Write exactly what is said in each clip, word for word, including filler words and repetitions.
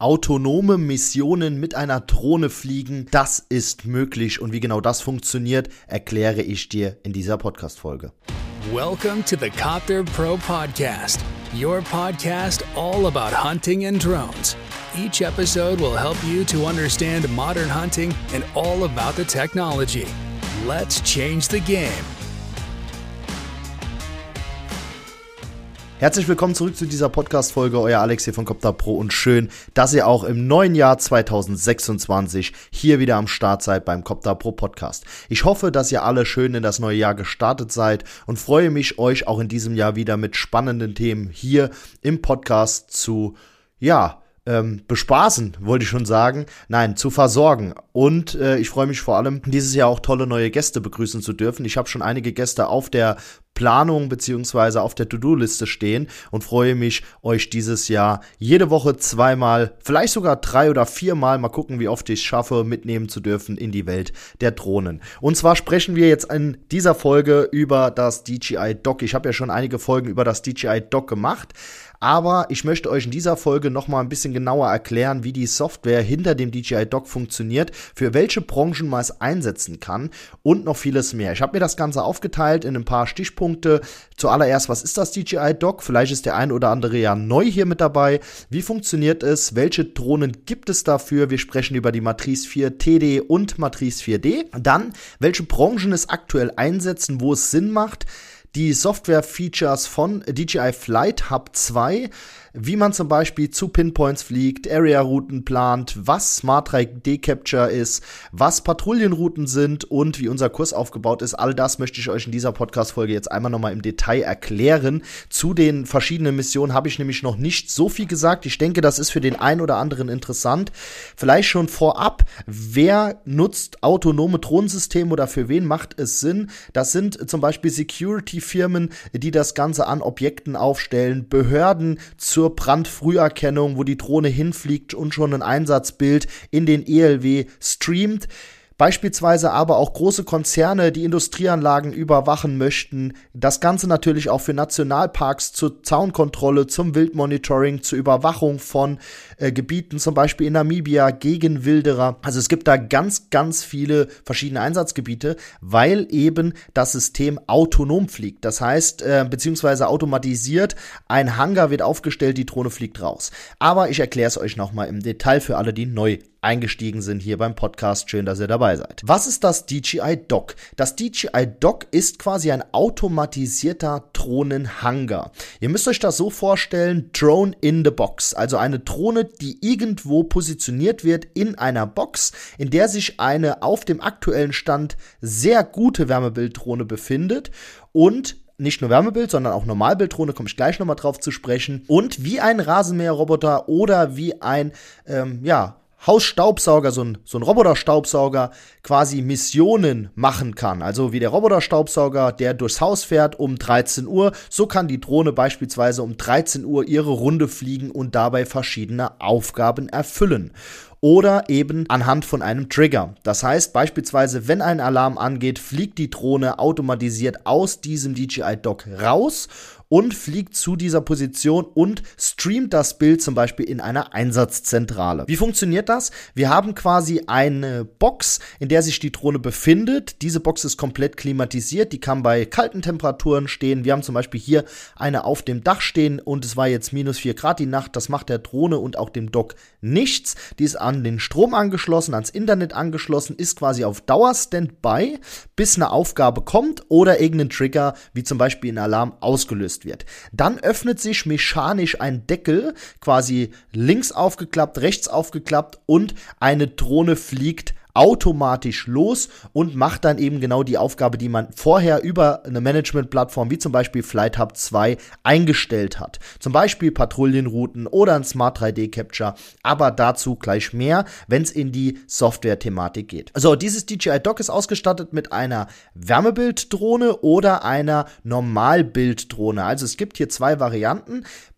Autonome Missionen mit einer Drohne fliegen, das ist möglich. Und wie genau das funktioniert, erkläre ich dir in dieser Podcast-Folge. Welcome to the Copter Pro Podcast, your podcast all about hunting and drones. Each episode will help you to understand modern hunting and all about the technology. Let's change the game. Herzlich willkommen zurück zu dieser Podcast-Folge, euer Alex hier von Copter Pro und schön, dass ihr auch im neuen Jahr zwanzig sechsundzwanzig hier wieder am Start seid beim Copter Pro Podcast. Ich hoffe, dass ihr alle schön in das neue Jahr gestartet seid und freue mich, euch auch in diesem Jahr wieder mit spannenden Themen hier im Podcast zu, ja, Ähm, bespaßen, wollte ich schon sagen. Nein, zu versorgen. Und äh, ich freue mich vor allem, dieses Jahr auch tolle neue Gäste begrüßen zu dürfen. Ich habe schon einige Gäste auf der Planung beziehungsweise auf der To-Do-Liste stehen und freue mich, euch dieses Jahr jede Woche zweimal, vielleicht sogar drei oder viermal, mal gucken, wie oft ich es schaffe, mitnehmen zu dürfen in die Welt der Drohnen. Und zwar sprechen wir jetzt in dieser Folge über das D J I Dock. Ich habe ja schon einige Folgen über das D J I Dock gemacht. Aber ich möchte euch in dieser Folge noch mal ein bisschen genauer erklären, wie die Software hinter dem D J I Dock funktioniert, für welche Branchen man es einsetzen kann und noch vieles mehr. Ich habe mir das Ganze aufgeteilt in ein paar Stichpunkte. Zuallererst, was ist das D J I Dock? Vielleicht ist der ein oder andere ja neu hier mit dabei. Wie funktioniert es? Welche Drohnen gibt es dafür? Wir sprechen über die Matrice vier T D und Matrice vier D. Dann, welche Branchen es aktuell einsetzen, wo es Sinn macht. Die Software-Features von D J I Flight Hub zwei, wie man zum Beispiel zu Pinpoints fliegt, Area-Routen plant, was Smart drei D Capture ist, was Patrouillenrouten sind und wie unser Kurs aufgebaut ist. All das möchte ich euch in dieser Podcast-Folge jetzt einmal nochmal im Detail erklären. Zu den verschiedenen Missionen habe ich nämlich noch nicht so viel gesagt. Ich denke, das ist für den einen oder anderen interessant. Vielleicht schon vorab, wer nutzt autonome Drohnensysteme oder für wen macht es Sinn? Das sind zum Beispiel Security-Firmen, die das Ganze an Objekten aufstellen, Behörden zur Brandfrüherkennung, wo die Drohne hinfliegt und schon ein Einsatzbild in den E L W streamt. Beispielsweise aber auch große Konzerne, die Industrieanlagen überwachen möchten. Das Ganze natürlich auch für Nationalparks zur Zaunkontrolle, zum Wildmonitoring, zur Überwachung von äh, Gebieten, zum Beispiel in Namibia gegen Wilderer. Also es gibt da ganz, ganz viele verschiedene Einsatzgebiete, weil eben das System autonom fliegt. Das heißt, äh, beziehungsweise automatisiert, ein Hangar wird aufgestellt, die Drohne fliegt raus. Aber ich erkläre es euch nochmal im Detail für alle, die neu eingestiegen sind hier beim Podcast. Schön, dass ihr dabei seid. Was ist das D J I Dock? Das D J I Dock ist quasi ein automatisierter Drohnenhangar. Ihr müsst euch das so vorstellen, Drone in the Box. Also eine Drohne, die irgendwo positioniert wird in einer Box, in der sich eine auf dem aktuellen Stand sehr gute Wärmebilddrohne befindet und nicht nur Wärmebild, sondern auch Normalbilddrohne, komme ich gleich nochmal drauf zu sprechen. Und wie ein Rasenmäherroboter oder wie ein, ähm, ja, Hausstaubsauger, so ein, so ein Roboterstaubsauger quasi Missionen machen kann. Also wie der Roboterstaubsauger, der durchs Haus fährt um dreizehn Uhr, so kann die Drohne beispielsweise um dreizehn Uhr ihre Runde fliegen und dabei verschiedene Aufgaben erfüllen. Oder eben anhand von einem Trigger. Das heißt beispielsweise, wenn ein Alarm angeht, fliegt die Drohne automatisiert aus diesem D J I Dock raus und fliegt zu dieser Position und streamt das Bild zum Beispiel in einer Einsatzzentrale. Wie funktioniert das? Wir haben quasi eine Box, in der sich die Drohne befindet. Diese Box ist komplett klimatisiert, die kann bei kalten Temperaturen stehen. Wir haben zum Beispiel hier eine auf dem Dach stehen und es war jetzt minus vier Grad die Nacht. Das macht der Drohne und auch dem Dock nichts. Die ist an den Strom angeschlossen, ans Internet angeschlossen, ist quasi auf Dauer Standby, bis eine Aufgabe kommt oder irgendein Trigger, wie zum Beispiel ein Alarm, ausgelöst wird. Dann öffnet sich mechanisch ein Deckel, quasi links aufgeklappt, rechts aufgeklappt und eine Drohne fliegt automatisch los und macht dann eben genau die Aufgabe, die man vorher über eine Management-Plattform wie zum Beispiel Flight Hub zwei eingestellt hat. Zum Beispiel Patrouillenrouten oder ein Smart drei D Capture, aber dazu gleich mehr, wenn es in die Software-Thematik geht. So, dieses D J I Dock ist ausgestattet mit einer Wärmebilddrohne oder einer Normalbilddrohne. Also es gibt hier zwei Varianten.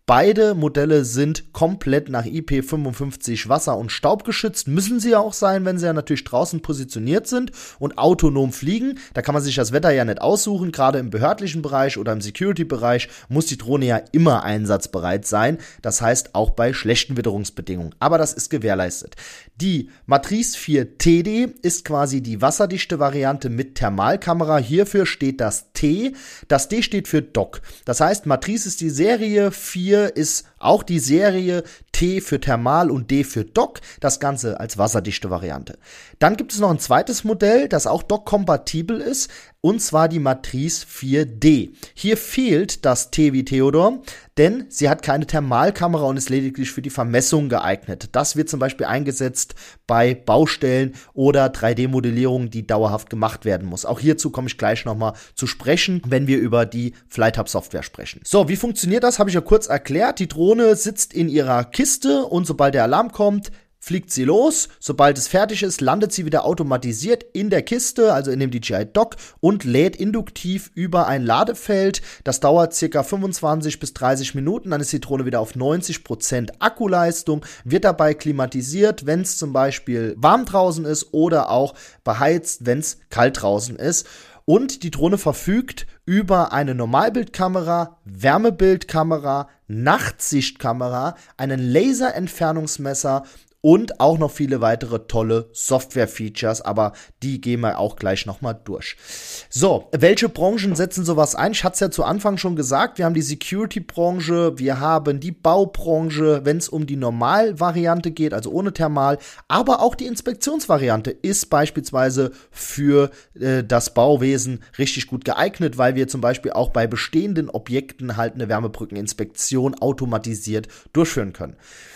Beide Modelle sind komplett nach I P fünfundfünfzig wasser- und staubgeschützt. Müssen sie ja auch sein, wenn sie ja natürlich draußen positioniert sind und autonom fliegen. Da kann man sich das Wetter ja nicht aussuchen. Gerade im behördlichen Bereich oder im Security-Bereich muss die Drohne ja immer einsatzbereit sein. Das heißt auch bei schlechten Witterungsbedingungen. Aber das ist gewährleistet. Die Matrice vier T D ist quasi die wasserdichte Variante mit Thermalkamera. Hierfür steht das T. Das D steht für Dock. Das heißt, Matrice ist die Serie, vier ist auch die Serie, T für Thermal und D für Dock, das Ganze als wasserdichte Variante. Dann gibt es noch ein zweites Modell, das auch Dock-kompatibel ist, und zwar die Matrice vier D. Hier fehlt das T wie Theodor, denn sie hat keine Thermalkamera und ist lediglich für die Vermessung geeignet. Das wird zum Beispiel eingesetzt bei Baustellen oder drei D-Modellierungen, die dauerhaft gemacht werden muss. Auch hierzu komme ich gleich nochmal zu sprechen, wenn wir über die FlightHub-Software sprechen. So, wie funktioniert das? Habe ich ja kurz erklärt. Die Drohne sitzt in ihrer Kiste und sobald der Alarm kommt, fliegt sie los. Sobald es fertig ist, landet sie wieder automatisiert in der Kiste, also in dem D J I Dock, und lädt induktiv über ein Ladefeld. Das dauert circa fünfundzwanzig bis dreißig Minuten. Dann ist die Drohne wieder auf neunzig Prozent Akkuleistung, wird dabei klimatisiert, wenn es zum Beispiel warm draußen ist, oder auch beheizt, wenn es kalt draußen ist. Und die Drohne verfügt über eine Normalbildkamera, Wärmebildkamera, Nachtsichtkamera, einen Laserentfernungsmesser und auch noch viele weitere tolle Software-Features, aber die gehen wir auch gleich nochmal durch. So, welche Branchen setzen sowas ein? Ich hatte es ja zu Anfang schon gesagt, wir haben die Security-Branche, wir haben die Baubranche, wenn es um die Normalvariante geht, also ohne Thermal, aber auch die Inspektionsvariante ist beispielsweise für äh, das Bauwesen richtig gut geeignet, weil wir zum Beispiel auch bei bestehenden Objekten halt eine Wärmebrückeninspektion automatisiert durchführen können.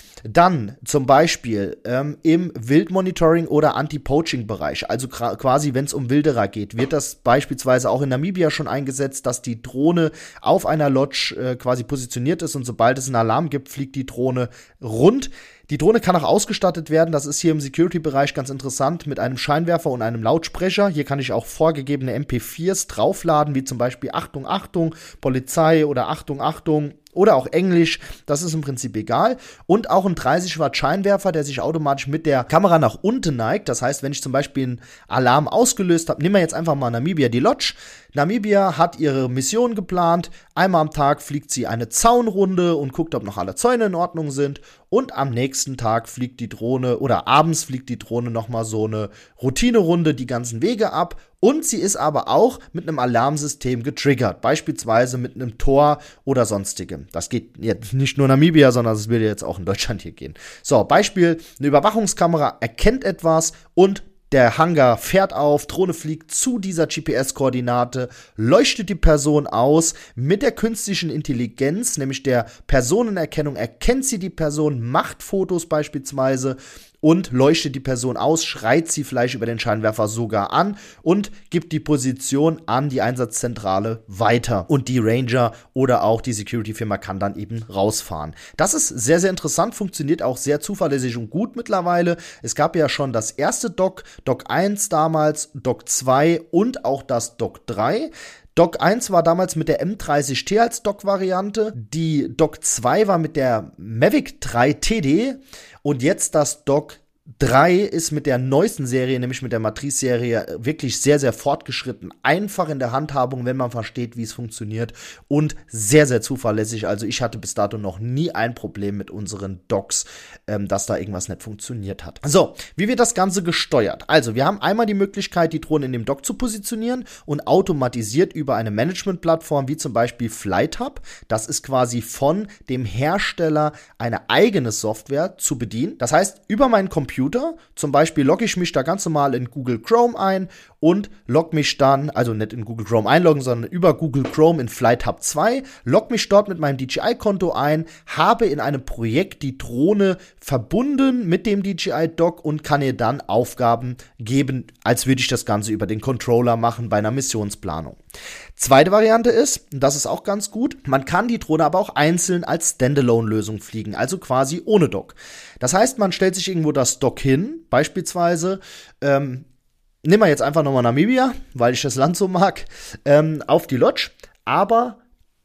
Dann zum Beispiel ähm, im Wildmonitoring- oder Anti-Poaching-Bereich, also quasi wenn es um Wilderer geht, wird das beispielsweise auch in Namibia schon eingesetzt, dass die Drohne auf einer Lodge äh, quasi positioniert ist und sobald es einen Alarm gibt, fliegt die Drohne rund. Die Drohne kann auch ausgestattet werden, das ist hier im Security-Bereich ganz interessant, mit einem Scheinwerfer und einem Lautsprecher. Hier kann ich auch vorgegebene M P viers draufladen, wie zum Beispiel Achtung, Achtung, Polizei oder Achtung, Achtung. Oder auch Englisch, das ist im Prinzip egal. Und auch ein dreißig Watt Scheinwerfer, der sich automatisch mit der Kamera nach unten neigt. Das heißt, wenn ich zum Beispiel einen Alarm ausgelöst habe, nehmen wir jetzt einfach mal Namibia, die Lodge. Namibia hat ihre Mission geplant. Einmal am Tag fliegt sie eine Zaunrunde und guckt, ob noch alle Zäune in Ordnung sind. Und am nächsten Tag fliegt die Drohne oder abends fliegt die Drohne nochmal so eine Routinerunde die ganzen Wege ab. Und sie ist aber auch mit einem Alarmsystem getriggert, beispielsweise mit einem Tor oder sonstigem. Das geht jetzt nicht nur in Namibia, sondern es würde jetzt auch in Deutschland hier gehen. So, Beispiel, eine Überwachungskamera erkennt etwas und der Hangar fährt auf, Drohne fliegt zu dieser G P S-Koordinate, leuchtet die Person aus. Mit der künstlichen Intelligenz, nämlich der Personenerkennung, erkennt sie die Person, macht Fotos beispielsweise und leuchtet die Person aus, schreit sie vielleicht über den Scheinwerfer sogar an und gibt die Position an die Einsatzzentrale weiter. Und die Ranger oder auch die Security-Firma kann dann eben rausfahren. Das ist sehr, sehr interessant, funktioniert auch sehr zuverlässig und gut mittlerweile. Es gab ja schon das erste Dock, Dock eins damals, Dock zwei und auch das Dock drei. Dock eins war damals mit der M dreißig T als Dock-Variante. Die Dock zwei war mit der Mavic drei T D. Und jetzt das Dock drei ist mit der neuesten Serie, nämlich mit der Matrice-Serie, wirklich sehr, sehr fortgeschritten. Einfach in der Handhabung, wenn man versteht, wie es funktioniert. Und sehr, sehr zuverlässig. Also ich hatte bis dato noch nie ein Problem mit unseren Docks, ähm, dass da irgendwas nicht funktioniert hat. So, wie wird das Ganze gesteuert? Also, wir haben einmal die Möglichkeit, die Drohne in dem Dock zu positionieren und automatisiert über eine Management-Plattform, wie zum Beispiel FlightHub. Das ist quasi von dem Hersteller eine eigene Software zu bedienen. Das heißt, über meinen Computer zum Beispiel logge ich mich da ganz normal in Google Chrome ein und logge mich dann, also nicht in Google Chrome einloggen, sondern über Google Chrome in FlightHub zwei, logge mich dort mit meinem D J I-Konto ein, habe in einem Projekt die Drohne verbunden mit dem D J I-Dock und kann ihr dann Aufgaben geben, als würde ich das Ganze über den Controller machen bei einer Missionsplanung. Zweite Variante ist, und das ist auch ganz gut, man kann die Drohne aber auch einzeln als Standalone-Lösung fliegen, also quasi ohne Dock. Das heißt, man stellt sich irgendwo das Dock hin, beispielsweise, ähm, nehmen wir jetzt einfach nochmal Namibia, weil ich das Land so mag, ähm, auf die Lodge, aber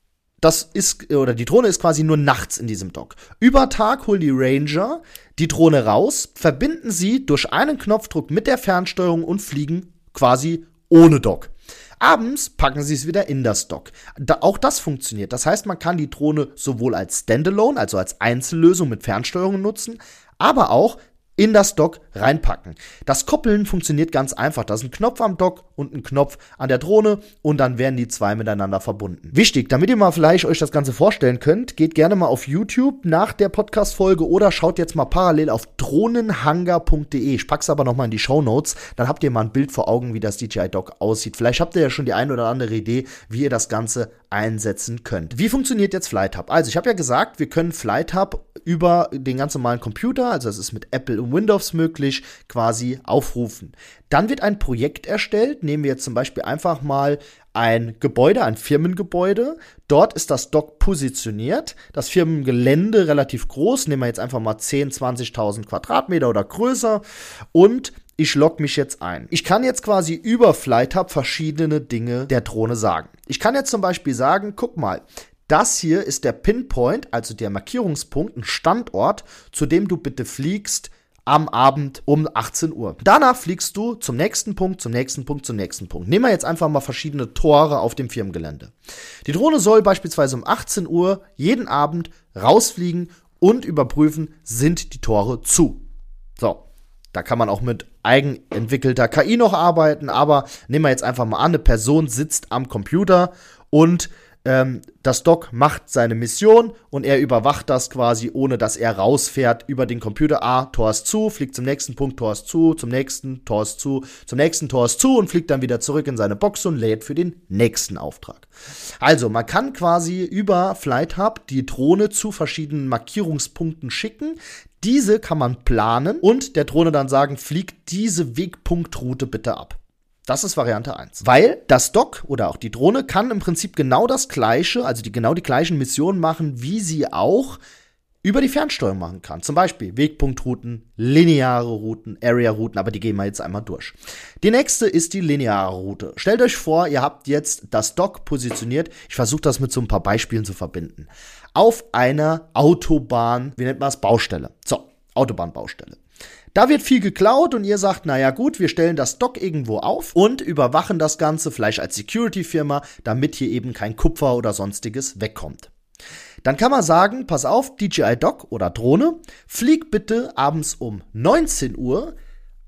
das ist, oder die Drohne ist quasi nur nachts in diesem Dock. Über Tag holen die Ranger die Drohne raus, verbinden sie durch einen Knopfdruck mit der Fernsteuerung und fliegen quasi ohne Dock. Abends packen sie es wieder in das Dock. Da, auch das funktioniert. Das heißt, man kann die Drohne sowohl als Standalone, also als Einzellösung mit Fernsteuerung nutzen, aber auch in das Dock reinpacken. Das Koppeln funktioniert ganz einfach. Da ist ein Knopf am Dock und ein Knopf an der Drohne und dann werden die zwei miteinander verbunden. Wichtig, damit ihr mal vielleicht euch das Ganze vorstellen könnt, geht gerne mal auf YouTube nach der Podcast-Folge oder schaut jetzt mal parallel auf drohnenhangar punkt de. Ich pack's aber nochmal in die Shownotes, dann habt ihr mal ein Bild vor Augen, wie das D J I Dock aussieht. Vielleicht habt ihr ja schon die ein oder andere Idee, wie ihr das Ganze einsetzen könnt. Wie funktioniert jetzt FlightHub? Also ich habe ja gesagt, wir können FlightHub über den ganz normalen Computer, also es ist mit Apple und Windows möglich, quasi aufrufen. Dann wird ein Projekt erstellt. Nehmen wir jetzt zum Beispiel einfach mal ein Gebäude, ein Firmengebäude. Dort ist das Dock positioniert. Das Firmengelände relativ groß. Nehmen wir jetzt einfach mal zehntausend, zwanzigtausend Quadratmeter oder größer. Und ich logge mich jetzt ein. Ich kann jetzt quasi über FlightHub verschiedene Dinge der Drohne sagen. Ich kann jetzt zum Beispiel sagen, guck mal, das hier ist der Pinpoint, also der Markierungspunkt, ein Standort, zu dem du bitte fliegst am Abend um achtzehn Uhr. Danach fliegst du zum nächsten Punkt, zum nächsten Punkt, zum nächsten Punkt. Nehmen wir jetzt einfach mal verschiedene Tore auf dem Firmengelände. Die Drohne soll beispielsweise um achtzehn Uhr jeden Abend rausfliegen und überprüfen, sind die Tore zu. So, da kann man auch mit eigenentwickelter K I noch arbeiten, aber nehmen wir jetzt einfach mal an, eine Person sitzt am Computer und Ähm, das Dock macht seine Mission und er überwacht das quasi, ohne dass er rausfährt über den Computer. Ah, Tor ist zu, fliegt zum nächsten Punkt, Tor ist zu, zum nächsten, Tor ist zu, zum nächsten, Tor ist zu und fliegt dann wieder zurück in seine Box und lädt für den nächsten Auftrag. Also, man kann quasi über FlightHub die Drohne zu verschiedenen Markierungspunkten schicken. Diese kann man planen und der Drohne dann sagen, fliegt diese Wegpunktroute bitte ab. Das ist Variante eins. Weil das Dock oder auch die Drohne kann im Prinzip genau das Gleiche, also die genau die gleichen Missionen machen, wie sie auch über die Fernsteuerung machen kann. Zum Beispiel Wegpunktrouten, lineare Routen, Area-Routen, aber die gehen wir jetzt einmal durch. Die nächste ist die lineare Route. Stellt euch vor, ihr habt jetzt das Dock positioniert. Ich versuche das mit so ein paar Beispielen zu verbinden. Auf einer Autobahn, wie nennt man es, Baustelle. So, Autobahnbaustelle. Da wird viel geklaut und ihr sagt, naja gut, wir stellen das Dock irgendwo auf und überwachen das Ganze, vielleicht als Security-Firma, damit hier eben kein Kupfer oder sonstiges wegkommt. Dann kann man sagen, pass auf, D J I Dock oder Drohne, flieg bitte abends um neunzehn Uhr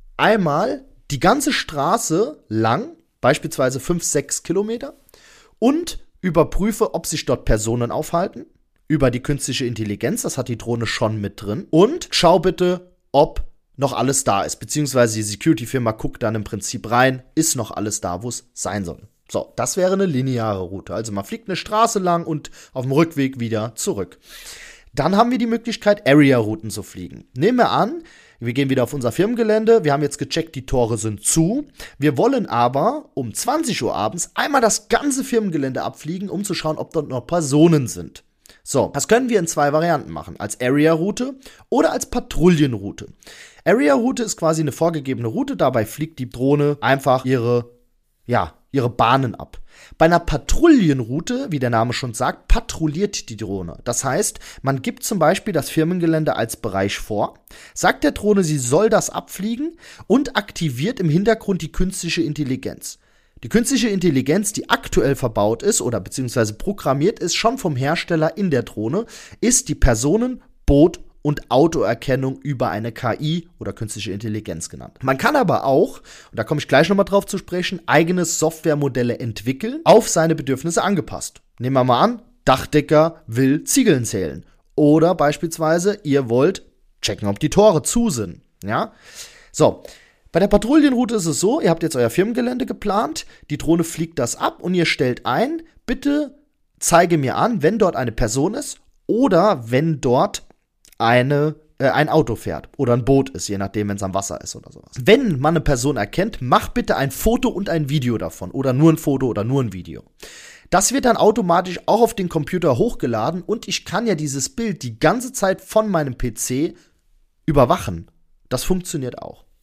einmal die ganze Straße lang, beispielsweise fünf, sechs Kilometer, und überprüfe, ob sich dort Personen aufhalten, über die künstliche Intelligenz, das hat die Drohne schon mit drin, und schau bitte, ob noch alles da ist, beziehungsweise die Security-Firma guckt dann im Prinzip rein, ist noch alles da, wo es sein soll. So, das wäre eine lineare Route. Also man fliegt eine Straße lang und auf dem Rückweg wieder zurück. Dann haben wir die Möglichkeit, Area-Routen zu fliegen. Nehmen wir an, wir gehen wieder auf unser Firmengelände, wir haben jetzt gecheckt, die Tore sind zu. Wir wollen aber um zwanzig Uhr abends einmal das ganze Firmengelände abfliegen, um zu schauen, ob dort noch Personen sind. So, das können wir in zwei Varianten machen, als Area-Route oder als Patrouillenroute. Area-Route ist quasi eine vorgegebene Route, dabei fliegt die Drohne einfach ihre, ja, ihre Bahnen ab. Bei einer Patrouillenroute, wie der Name schon sagt, patrouilliert die Drohne. Das heißt, man gibt zum Beispiel das Firmengelände als Bereich vor, sagt der Drohne, sie soll das abfliegen und aktiviert im Hintergrund die künstliche Intelligenz. Die künstliche Intelligenz, die aktuell verbaut ist oder beziehungsweise programmiert ist, schon vom Hersteller in der Drohne, ist die Personen-, Boot- und Autoerkennung über eine K I oder künstliche Intelligenz genannt. Man kann aber auch, und da komme ich gleich nochmal drauf zu sprechen, eigene Softwaremodelle entwickeln, auf seine Bedürfnisse angepasst. Nehmen wir mal an, Dachdecker will Ziegeln zählen. Oder beispielsweise, ihr wollt checken, ob die Tore zu sind. Ja? So. Bei der Patrouillenroute ist es so, ihr habt jetzt euer Firmengelände geplant, die Drohne fliegt das ab und ihr stellt ein, bitte zeige mir an, wenn dort eine Person ist oder wenn dort eine, äh, ein Auto fährt oder ein Boot ist, je nachdem, wenn es am Wasser ist oder sowas. Wenn man eine Person erkennt, mach bitte ein Foto und ein Video davon oder nur ein Foto oder nur ein Video. Das wird dann automatisch auch auf den Computer hochgeladen und ich kann ja dieses Bild die ganze Zeit von meinem P C überwachen. Das funktioniert auch.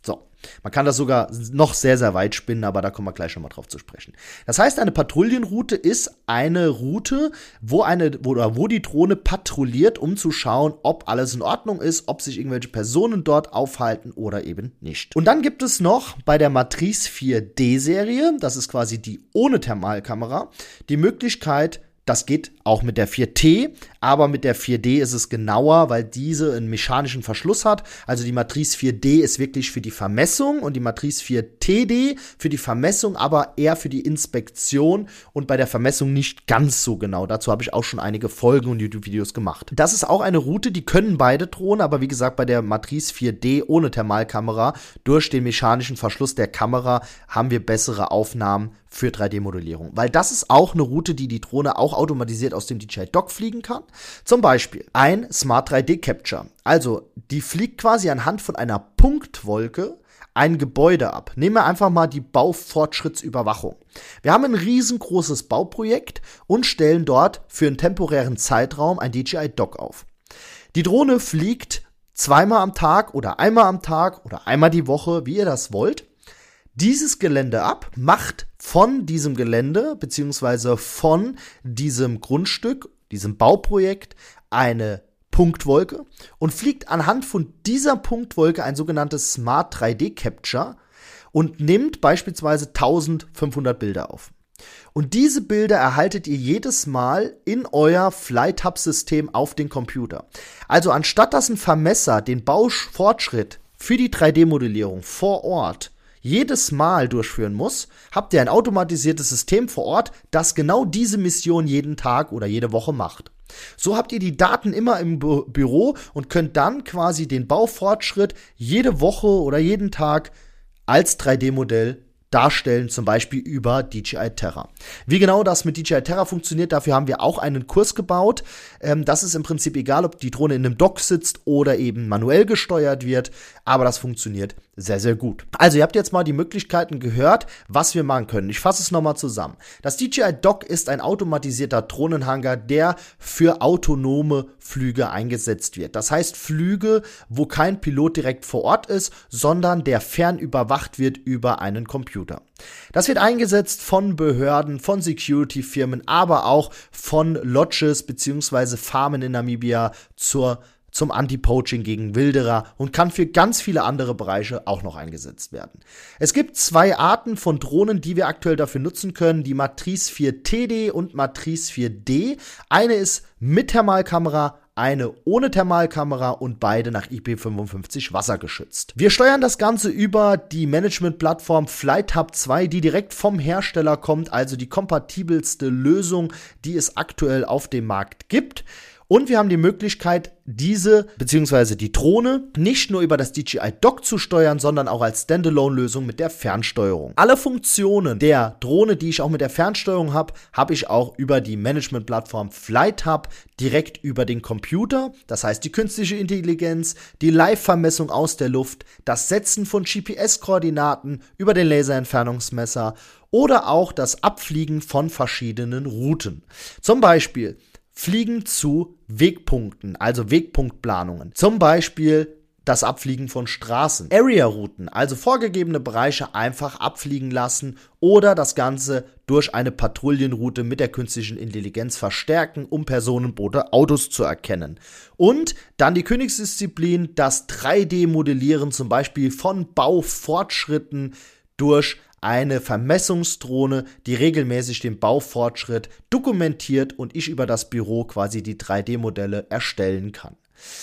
So. Man kann das sogar noch sehr, sehr weit spinnen, aber da kommen wir gleich schon mal drauf zu sprechen. Das heißt, eine Patrouillenroute ist eine Route, wo eine, wo, wo die Drohne patrouilliert, um zu schauen, ob alles in Ordnung ist, ob sich irgendwelche Personen dort aufhalten oder eben nicht. Und dann gibt es noch bei der Matrice vier D-Serie, das ist quasi die ohne Thermalkamera, die Möglichkeit, das geht auch mit der vier T, aber mit der vier D ist es genauer, weil diese einen mechanischen Verschluss hat. Also die Matrice vier D ist wirklich für die Vermessung und die Matrice vier T D für die Vermessung, aber eher für die Inspektion und bei der Vermessung nicht ganz so genau. Dazu habe ich auch schon einige Folgen und YouTube-Videos gemacht. Das ist auch eine Route, die können beide Drohnen, aber wie gesagt, bei der Matrice vier D ohne Thermalkamera durch den mechanischen Verschluss der Kamera haben wir bessere Aufnahmen für drei D-Modellierung. Weil das ist auch eine Route, die die Drohne auch automatisiert aus dem D J I Dock fliegen kann. Zum Beispiel ein Smart drei D Capture. Also die fliegt quasi anhand von einer Punktwolke ein Gebäude ab. Nehmen wir einfach mal die Baufortschrittsüberwachung. Wir haben ein riesengroßes Bauprojekt und stellen dort für einen temporären Zeitraum ein D J I Dock auf. Die Drohne fliegt zweimal am Tag oder einmal am Tag oder einmal die Woche, wie ihr das wollt, dieses Gelände ab, macht von diesem Gelände beziehungsweise von diesem Grundstück, diesem Bauprojekt eine Punktwolke und fliegt anhand von dieser Punktwolke ein sogenanntes Smart drei D Capture und nimmt beispielsweise eintausendfünfhundert Bilder auf. Und diese Bilder erhaltet ihr jedes Mal in euer FlyTab-System auf den Computer. Also anstatt dass ein Vermesser den Baufortschritt für die drei D-Modellierung vor Ort jedes Mal durchführen muss, habt ihr ein automatisiertes System vor Ort, das genau diese Mission jeden Tag oder jede Woche macht. So habt ihr die Daten immer im Bü- Büro und könnt dann quasi den Baufortschritt jede Woche oder jeden Tag als drei D-Modell darstellen, zum Beispiel über D J I Terra. Wie genau das mit D J I Terra funktioniert, dafür haben wir auch einen Kurs gebaut. Ähm, das ist im Prinzip egal, ob die Drohne in einem Dock sitzt oder eben manuell gesteuert wird, aber das funktioniert sehr, sehr gut. Also ihr habt jetzt mal die Möglichkeiten gehört, was wir machen können. Ich fasse es nochmal zusammen. Das D J I Dock ist ein automatisierter Drohnenhangar, der für autonome Flüge eingesetzt wird. Das heißt Flüge, wo kein Pilot direkt vor Ort ist, sondern der fernüberwacht wird über einen Computer. Das wird eingesetzt von Behörden, von Security-Firmen, aber auch von Lodges bzw. Farmen in Namibia zur zum Anti-Poaching gegen Wilderer und kann für ganz viele andere Bereiche auch noch eingesetzt werden. Es gibt zwei Arten von Drohnen, die wir aktuell dafür nutzen können, die Matrice vier T D und Matrice vier D. Eine ist mit Thermalkamera, eine ohne Thermalkamera und beide nach I P fünfundfünfzig wassergeschützt. Wir steuern das Ganze über die Management-Plattform FlyTab zwei, die direkt vom Hersteller kommt, also die kompatibelste Lösung, die es aktuell auf dem Markt gibt. Und wir haben die Möglichkeit, diese bzw. die Drohne nicht nur über das D J I Dock zu steuern, sondern auch als Standalone-Lösung mit der Fernsteuerung. Alle Funktionen der Drohne, die ich auch mit der Fernsteuerung habe, habe ich auch über die Management-Plattform FlyTab direkt über den Computer. Das heißt, die künstliche Intelligenz, die Live-Vermessung aus der Luft, das Setzen von G P S-Koordinaten über den Laserentfernungsmesser oder auch das Abfliegen von verschiedenen Routen. Zum Beispiel Fliegen zu Wegpunkten, also Wegpunktplanungen. Zum Beispiel das Abfliegen von Straßen, Area-Routen, also vorgegebene Bereiche einfach abfliegen lassen oder das Ganze durch eine Patrouillenroute mit der künstlichen Intelligenz verstärken, um Personen, Boote, Autos zu erkennen. Und dann die Königsdisziplin, das drei D-Modellieren zum Beispiel von Baufortschritten durch eine Vermessungsdrohne, die regelmäßig den Baufortschritt dokumentiert und ich über das Büro quasi die drei D-Modelle erstellen kann.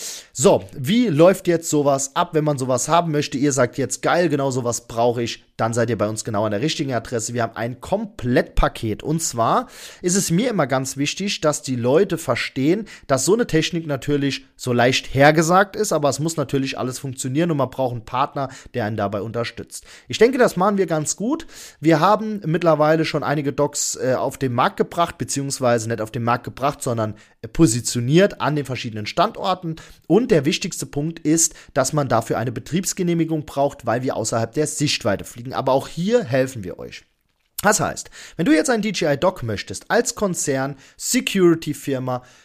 So, wie läuft jetzt sowas ab, wenn man sowas haben möchte? Ihr sagt jetzt, geil, genau sowas brauche ich. Dann seid ihr bei uns genau an der richtigen Adresse. Wir haben ein Komplettpaket. Und zwar ist es mir immer ganz wichtig, dass die Leute verstehen, dass so eine Technik natürlich so leicht hergesagt ist, aber es muss natürlich alles funktionieren und man braucht einen Partner, der einen dabei unterstützt. Ich denke, das machen wir ganz gut. Wir haben mittlerweile schon einige Docks äh, auf den Markt gebracht, beziehungsweise nicht auf den Markt gebracht, sondern äh, positioniert an den verschiedenen Standorten. Und der wichtigste Punkt ist, dass man dafür eine Betriebsgenehmigung braucht, weil wir außerhalb der Sichtweite fliegen. Aber auch hier helfen wir euch. Das heißt, wenn du jetzt ein D J I Dock möchtest, als Konzern, Security-Firma,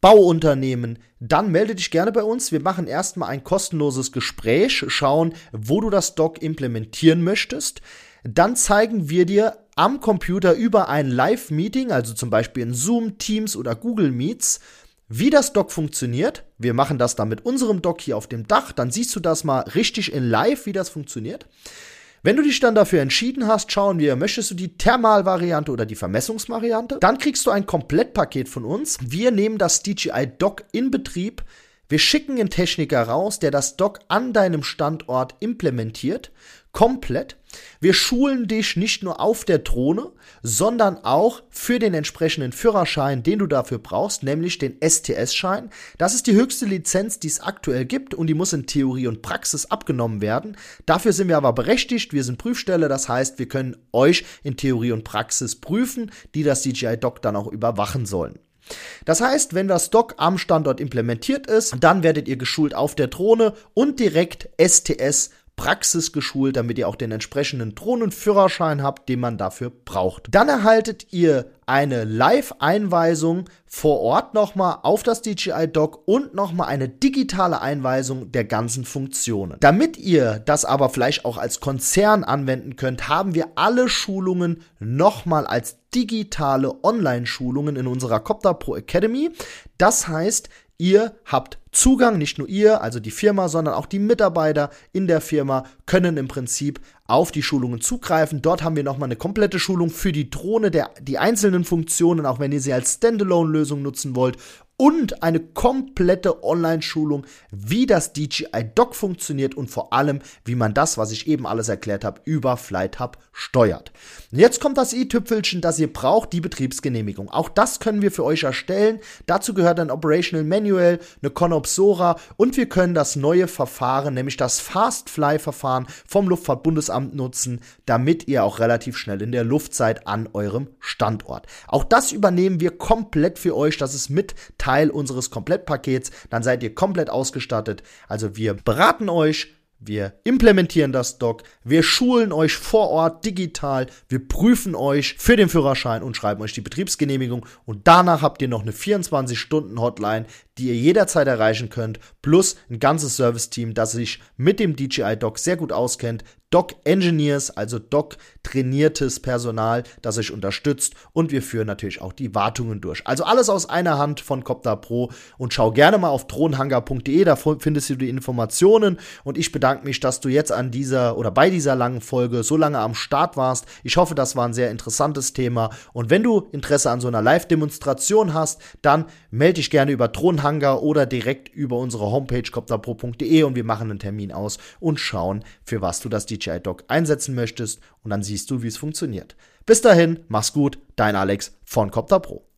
Bauunternehmen, dann melde dich gerne bei uns. Wir machen erstmal ein kostenloses Gespräch, schauen, wo du das Dock implementieren möchtest. Dann zeigen wir dir am Computer über ein Live-Meeting, also zum Beispiel in Zoom, Teams oder Google Meets, wie das Dock funktioniert. Wir machen das dann mit unserem Dock hier auf dem Dach. Dann siehst du das mal richtig in live, wie das funktioniert. Wenn du dich dann dafür entschieden hast, schauen wir, möchtest du die Thermalvariante oder die Vermessungsvariante? Dann kriegst du ein Komplettpaket von uns. Wir nehmen das D J I Dock in Betrieb. Wir schicken einen Techniker raus, der das Dock an deinem Standort implementiert. Komplett. Wir schulen dich nicht nur auf der Drohne, sondern auch für den entsprechenden Führerschein, den du dafür brauchst, nämlich den S T S-Schein. Das ist die höchste Lizenz, die es aktuell gibt und die muss in Theorie und Praxis abgenommen werden. Dafür sind wir aber berechtigt, wir sind Prüfstelle, das heißt, wir können euch in Theorie und Praxis prüfen, die das D J I Dock dann auch überwachen sollen. Das heißt, wenn das Dock am Standort implementiert ist, dann werdet ihr geschult auf der Drohne und direkt S T S Praxis geschult, damit ihr auch den entsprechenden Drohnenführerschein habt, den man dafür braucht. Dann erhaltet ihr eine Live-Einweisung vor Ort nochmal auf das D J I Dock und nochmal eine digitale Einweisung der ganzen Funktionen. Damit ihr das aber vielleicht auch als Konzern anwenden könnt, haben wir alle Schulungen nochmal als digitale Online-Schulungen in unserer Copter Pro Academy. Das heißt, ihr habt Zugang, nicht nur ihr, also die Firma, sondern auch die Mitarbeiter in der Firma können im Prinzip auf die Schulungen zugreifen. Dort haben wir nochmal eine komplette Schulung für die Drohne, der, die einzelnen Funktionen, auch wenn ihr sie als Standalone-Lösung nutzen wollt. Und eine komplette Online-Schulung, wie das D J I Dock funktioniert und vor allem, wie man das, was ich eben alles erklärt habe, über FlightHub steuert. Und jetzt kommt das i-Tüpfelchen, das ihr braucht, die Betriebsgenehmigung. Auch das können wir für euch erstellen. Dazu gehört ein Operational Manual, eine Conopsora und wir können das neue Verfahren, nämlich das Fast-Fly-Verfahren vom Luftfahrtbundesamt nutzen, damit ihr auch relativ schnell in der Luft seid an eurem Standort. Auch das übernehmen wir komplett für euch. Das ist mit Teil unseres Komplettpakets, dann seid ihr komplett ausgestattet. Also wir beraten euch, wir implementieren das Dock, wir schulen euch vor Ort digital, wir prüfen euch für den Führerschein und schreiben euch die Betriebsgenehmigung und danach habt ihr noch eine vierundzwanzig Stunden Hotline, die ihr jederzeit erreichen könnt, plus ein ganzes Serviceteam, das sich mit dem D J I Dock sehr gut auskennt, Dock Engineers, also Dock trainiertes Personal, das euch unterstützt und wir führen natürlich auch die Wartungen durch. Also alles aus einer Hand von Copter Pro und schau gerne mal auf drohnenhangar punkt de, da findest du die Informationen und ich bedanke mich, dass du jetzt an dieser oder bei dieser langen Folge so lange am Start warst. Ich hoffe, das war ein sehr interessantes Thema und wenn du Interesse an so einer Live-Demonstration hast, dann melde dich gerne über Drohnenhangar oder direkt über unsere Homepage copter pro punkt de und wir machen einen Termin aus und schauen, für was du das D J I Dock einsetzen möchtest und dann siehst du, wie es funktioniert. Bis dahin, mach's gut, dein Alex von Copter Pro.